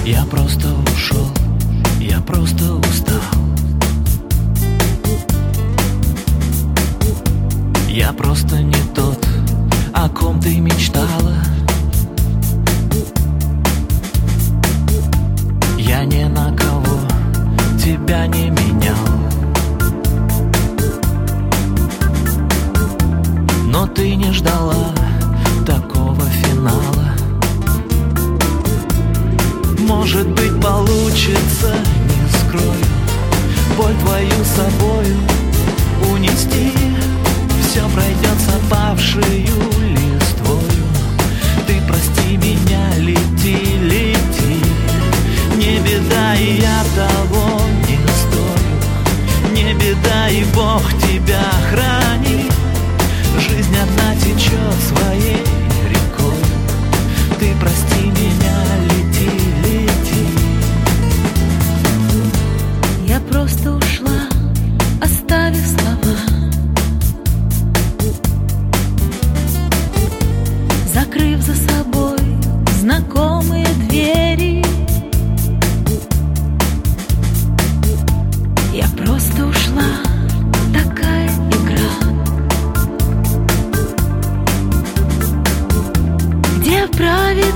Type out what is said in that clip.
Я просто ушел, я просто устал. Я просто не тот, о ком ты мечтала. Я ни на кого тебя не менял. Но ты не ждала такого финала. Может быть, получится, не скрою, боль твою собою унести. Все пройдет с опавшею листвою. Ты прости меня, лети, лети. Не беда, и я того не стою. Не беда, и Бог тебя хранит. Жизнь одна течет своей рекой. Ты прости меня, лети, лети. Я просто ушла, оставив слова, закрыв за собой знакомые двери. Я просто ушла, такая игра, где правит